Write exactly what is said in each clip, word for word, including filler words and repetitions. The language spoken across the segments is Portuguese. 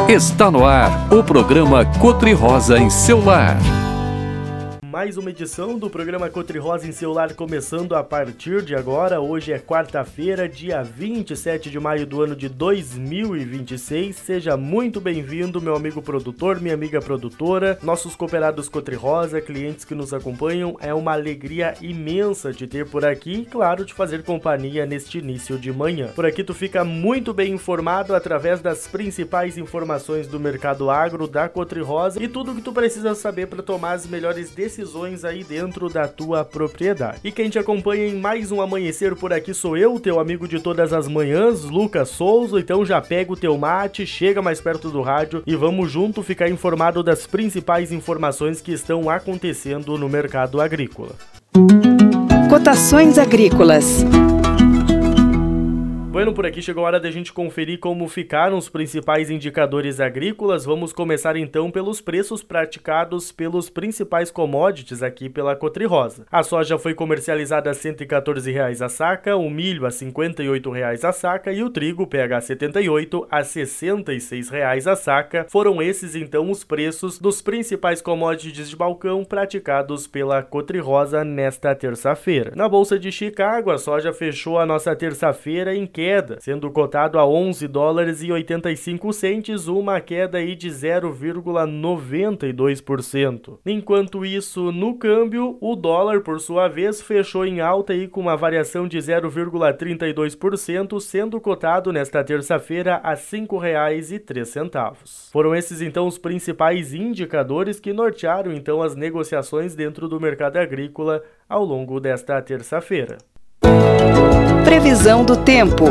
Está no ar o programa Cotri-Rosa em seu lar. Mais uma edição do programa Cotri-Rosa em seu lar começando a partir de agora. Hoje é quarta-feira, dia vinte e sete de maio do ano de dois mil e vinte e seis. Seja muito bem-vindo, meu amigo produtor, minha amiga produtora, nossos cooperados Cotri-Rosa, clientes que nos acompanham. É uma alegria imensa te ter por aqui e, claro, te fazer companhia neste início de manhã. Por aqui tu fica muito bem informado através das principais informações do mercado agro da Cotri-Rosa e tudo o que tu precisa saber para tomar as melhores decisões aí dentro da tua propriedade. E quem te acompanha em mais um amanhecer por aqui sou eu, teu amigo de todas as manhãs, Lucas Souza. Então já pega o teu mate, chega mais perto do rádio e vamos junto ficar informado das principais informações que estão acontecendo no mercado agrícola. Cotações agrícolas. Bueno, por aqui chegou a hora da gente conferir como ficaram os principais indicadores agrícolas. Vamos começar então pelos preços praticados pelos principais commodities aqui pela Cotri-Rosa. A soja foi comercializada a cento e quatorze reais a saca, o milho a cinquenta e oito reais a saca e o trigo P H setenta e oito a sessenta e seis reais a saca. Foram esses então os preços dos principais commodities de balcão praticados pela Cotri-Rosa nesta terça-feira. Na Bolsa de Chicago, a soja fechou a nossa terça-feira em queda, sendo cotado a onze dólares e oitenta e cinco centes, uma queda aí de zero vírgula noventa e dois por cento. Enquanto isso, no câmbio, o dólar, por sua vez, fechou em alta aí com uma variação de zero vírgula trinta e dois por cento, sendo cotado nesta terça-feira a cinco reais e três centavos. Foram esses então os principais indicadores que nortearam então as negociações dentro do mercado agrícola ao longo desta terça-feira. Previsão do tempo.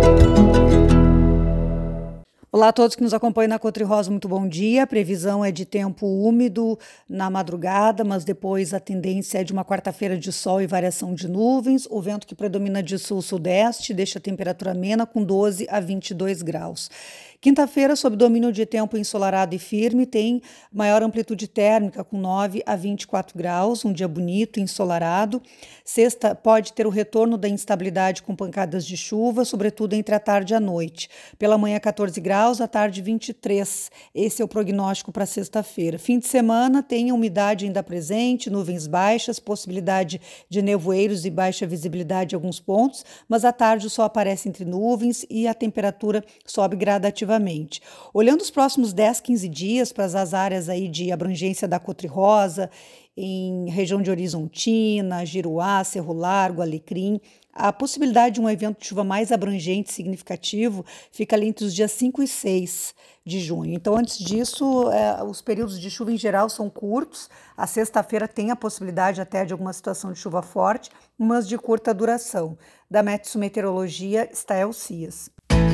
Olá a todos que nos acompanham na Cotri-Rosa, muito bom dia. A previsão é de tempo úmido na madrugada, mas depois a tendência é de uma quarta-feira de sol e variação de nuvens. O vento que predomina de sul-sudeste deixa a temperatura amena com doze a vinte e dois graus. Quinta-feira, sob domínio de tempo ensolarado e firme, tem maior amplitude térmica com nove a vinte e quatro graus, um dia bonito, ensolarado. Sexta pode ter o retorno da instabilidade com pancadas de chuva, sobretudo entre a tarde e a noite. Pela manhã, quatorze graus, à tarde, vinte e três. Esse é o prognóstico para sexta-feira. Fim de semana tem a umidade ainda presente, nuvens baixas, possibilidade de nevoeiros e baixa visibilidade em alguns pontos, mas à tarde o sol aparece entre nuvens e a temperatura sobe gradativamente. Olhando os próximos dez, quinze dias para as áreas aí de abrangência da Cotri-Rosa, em região de Horizontina, Giruá, Cerro Largo, Alecrim, a possibilidade de um evento de chuva mais abrangente, significativo, fica ali entre os dias cinco e seis de junho. Então, antes disso, é, os períodos de chuva em geral são curtos. A sexta-feira tem a possibilidade até de alguma situação de chuva forte, mas de curta duração. Da Metsu Meteorologia, Stael Cias.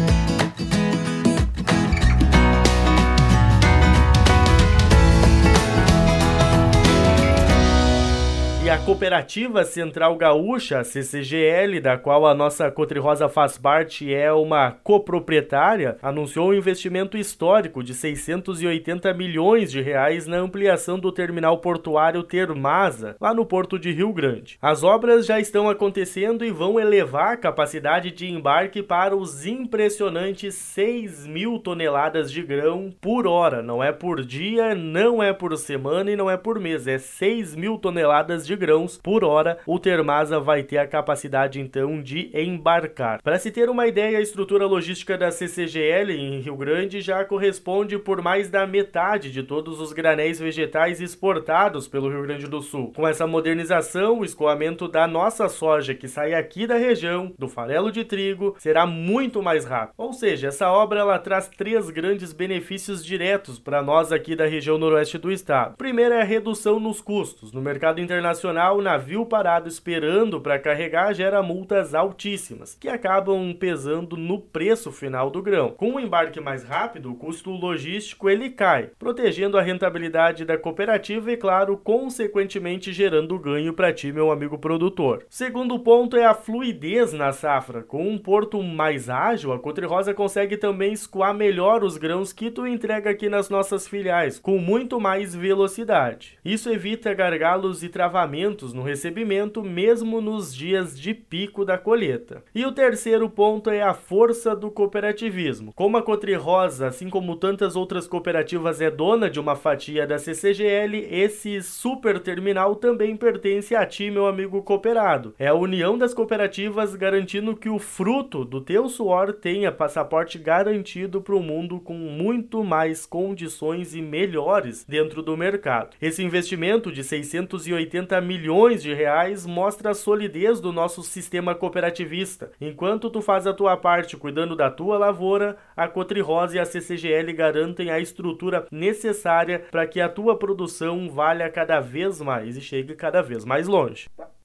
E a Cooperativa Central Gaúcha, a C C G L, da qual a nossa Cotri-Rosa faz parte, é uma coproprietária, anunciou um investimento histórico de seiscentos e oitenta milhões de reais na ampliação do terminal portuário Termasa, lá no Porto de Rio Grande. As obras já estão acontecendo e vão elevar a capacidade de embarque para os impressionantes seis mil toneladas de grão por hora. Não é por dia, não é por semana e não é por mês, é seis mil toneladas de grãos por hora. O Termasa vai ter a capacidade então de embarcar. Para se ter uma ideia, a estrutura logística da C C G L em Rio Grande já corresponde por mais da metade de todos os granéis vegetais exportados pelo Rio Grande do Sul. Com essa modernização, o escoamento da nossa soja que sai aqui da região, do farelo de trigo, será muito mais rápido. Ou seja, essa obra ela traz três grandes benefícios diretos para nós aqui da região noroeste do estado. Primeiro é a redução nos custos. No mercado internacional, o navio parado esperando para carregar gera multas altíssimas, que acabam pesando no preço final do grão. Com um embarque mais rápido, o custo logístico ele cai, protegendo a rentabilidade da cooperativa e, claro, consequentemente gerando ganho para ti, meu amigo produtor. Segundo ponto é a fluidez na safra. Com um porto mais ágil, a Cotri-Rosa consegue também escoar melhor os grãos que tu entrega aqui nas nossas filiais, com muito mais velocidade. Isso evita gargalos e travamentos atentos no recebimento, mesmo nos dias de pico da colheita. E o terceiro ponto é a força do cooperativismo. Como a Cotrirosa, assim como tantas outras cooperativas, é dona de uma fatia da C C G L, esse super terminal também pertence a ti, meu amigo cooperado. É a união das cooperativas garantindo que o fruto do teu suor tenha passaporte garantido para o mundo com muito mais condições e melhores dentro do mercado. Esse investimento de seiscentos e oitenta milhões de reais mostra a solidez do nosso sistema cooperativista. Enquanto tu faz a tua parte cuidando da tua lavoura, a Cotrirosa e a C C G L garantem a estrutura necessária para que a tua produção valha cada vez mais e chegue cada vez mais longe.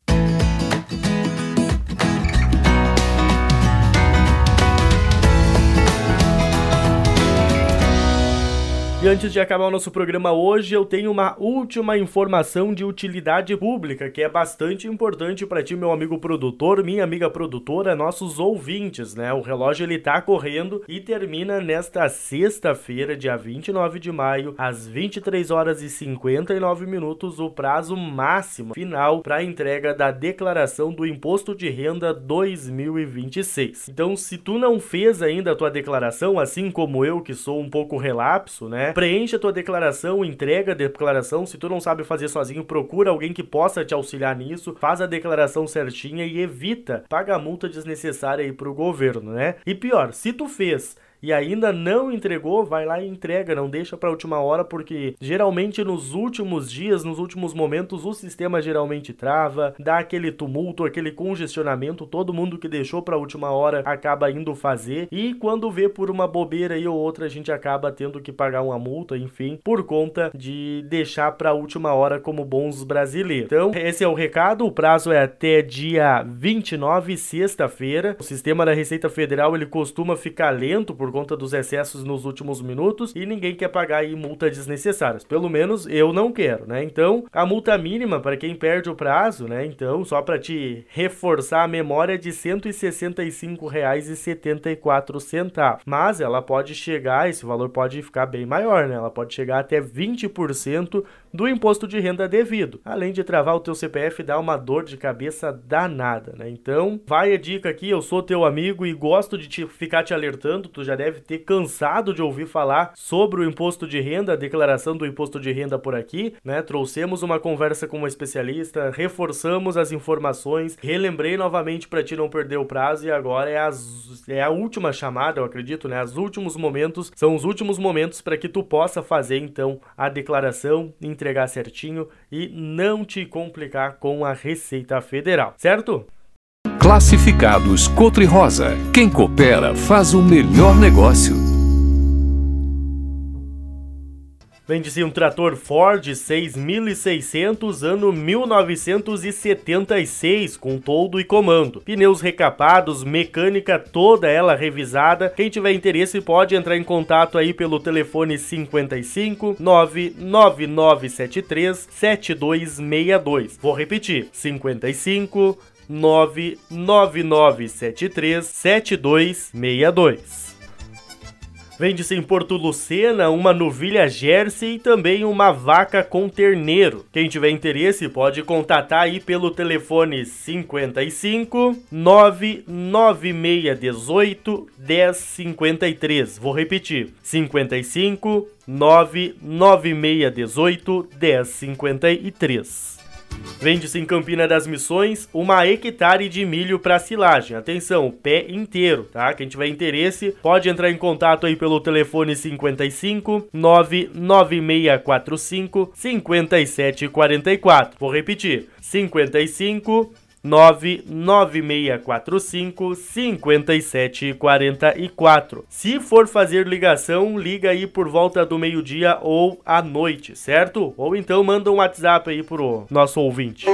E antes de acabar o nosso programa hoje, eu tenho uma última informação de utilidade pública, que é bastante importante para ti, meu amigo produtor, minha amiga produtora, nossos ouvintes, né? O relógio ele tá correndo e termina nesta sexta-feira, dia vinte e nove de maio, às vinte e três horas e cinquenta e nove minutos, o prazo máximo final para a entrega da declaração do Imposto de Renda dois mil e vinte e seis. Então, se tu não fez ainda a tua declaração, assim como eu, que sou um pouco relapso, né? Preencha a tua declaração, entrega a declaração. Se tu não sabe fazer sozinho, procura alguém que possa te auxiliar nisso. Faz a declaração certinha e evita pagar multa desnecessária aí pro governo, né? E pior, se tu fez e ainda não entregou, vai lá e entrega, não deixa para a última hora, porque geralmente nos últimos dias, nos últimos momentos, o sistema geralmente trava, dá aquele tumulto, aquele congestionamento, todo mundo que deixou para a última hora acaba indo fazer, e quando vê por uma bobeira aí ou outra, a gente acaba tendo que pagar uma multa, enfim, por conta de deixar para a última hora como bons brasileiros. Então, esse é o recado, o prazo é até dia vinte e nove, sexta-feira. O sistema da Receita Federal, ele costuma ficar lento por conta dos excessos nos últimos minutos e ninguém quer pagar aí multas desnecessárias. Pelo menos eu não quero, né? Então, a multa mínima para quem perde o prazo, né? Então, só para te reforçar a memória, é de cento e sessenta e cinco reais e setenta e quatro centavos. Mas ela pode chegar, esse valor pode ficar bem maior, né? Ela pode chegar até vinte por cento do imposto de renda devido. Além de travar o teu C P F e dar uma dor de cabeça danada, né? Então, vai a dica aqui, eu sou teu amigo e gosto de te, ficar te alertando, tu já deve ter cansado de ouvir falar sobre o imposto de renda, a declaração do imposto de renda por aqui, né? Trouxemos uma conversa com uma especialista, reforçamos as informações, relembrei novamente para ti não perder o prazo e agora é, as, é a última chamada, eu acredito, né? Os últimos momentos, são os últimos momentos para que tu possa fazer, então, a declaração, entregar certinho e não te complicar com a Receita Federal, certo? Classificados Cotrirosa. Quem coopera faz o melhor negócio. Vende-se um trator Ford seis mil e seiscentos, ano mil novecentos e setenta e seis, com toldo e comando. Pneus recapados, mecânica toda ela revisada. Quem tiver interesse pode entrar em contato aí pelo telefone cinquenta e cinco, nove nove nove sete três, sete dois seis dois. Vou repetir, cinquenta e cinco, nove nove nove sete três, sete dois seis dois. Vende-se em Porto Lucena uma novilha Jersey e também uma vaca com terneiro. Quem tiver interesse pode contatar aí pelo telefone cinquenta e cinco, nove nove seis um oito, um zero cinco três. Vou repetir, cinquenta e cinco, nove nove seis um oito, um zero cinco três. Vende-se em Campina das Missões uma hectare de milho para silagem. Atenção, pé inteiro, tá? Quem tiver interesse pode entrar em contato aí pelo telefone cinquenta e cinco, nove nove seis quatro cinco, cinco sete quatro quatro. Vou repetir, cinquenta e cinco, nove nove seis quatro cinco, cinco sete quatro quatro. Se for fazer ligação, liga aí por volta do meio-dia ou à noite, certo? Ou então manda um WhatsApp aí pro nosso ouvinte.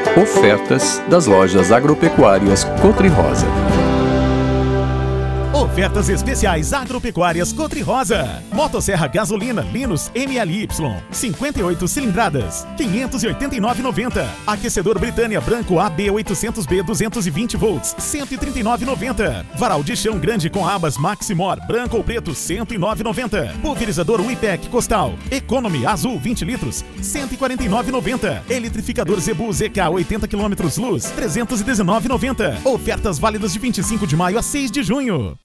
Ofertas das lojas agropecuárias Cotrirosa. Ofertas especiais agropecuárias Cotri Rosa. Motosserra gasolina Linus M L Y, cinquenta e oito cilindradas, quinhentos e oitenta e nove reais e noventa centavos. Aquecedor Britânia branco A B oitocentos B duzentos e vinte volts, cento e trinta e nove reais e noventa centavos. Varal de chão grande com abas Maximor, branco ou preto, cento e nove reais e noventa centavos. Pulverizador Wipec Costal Economy Azul vinte litros, cento e quarenta e nove reais e noventa centavos. Eletrificador Zebu Z K oitenta quilômetros luz, trezentos e dezenove reais e noventa centavos. Ofertas válidas de vinte e cinco de maio a seis de junho.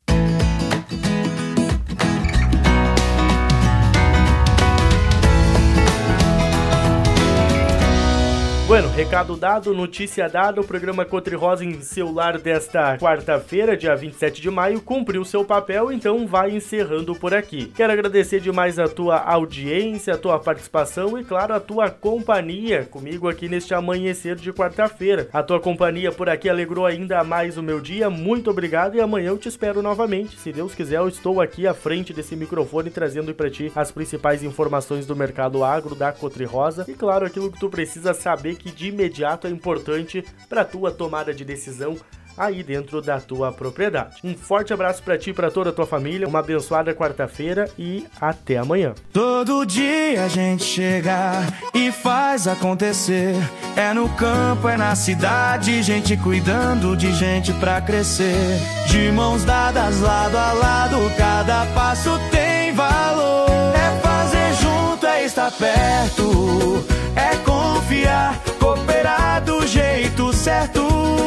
Bueno, recado dado, notícia dada, o programa Cotri Rosa em seu lar desta quarta-feira, dia vinte e sete de maio, cumpriu seu papel, então vai encerrando por aqui. Quero agradecer demais a tua audiência, a tua participação e, claro, a tua companhia comigo aqui neste amanhecer de quarta-feira. A tua companhia por aqui alegrou ainda mais o meu dia, muito obrigado e amanhã eu te espero novamente. Se Deus quiser, eu estou aqui à frente desse microfone trazendo para ti as principais informações do mercado agro da Cotri Rosa e, claro, aquilo que tu precisa saber que de imediato é importante para a tua tomada de decisão aí dentro da tua propriedade. Um forte abraço para ti e para toda a tua família, uma abençoada quarta-feira e até amanhã. Todo dia a gente chega e faz acontecer, é no campo, é na cidade, gente cuidando de gente pra crescer. De mãos dadas lado a lado, cada passo tem valor. É fazer junto, é estar perto, é confiar, cooperar do jeito certo.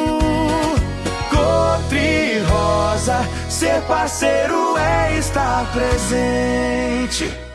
Cotri Rosa, ser parceiro é estar presente.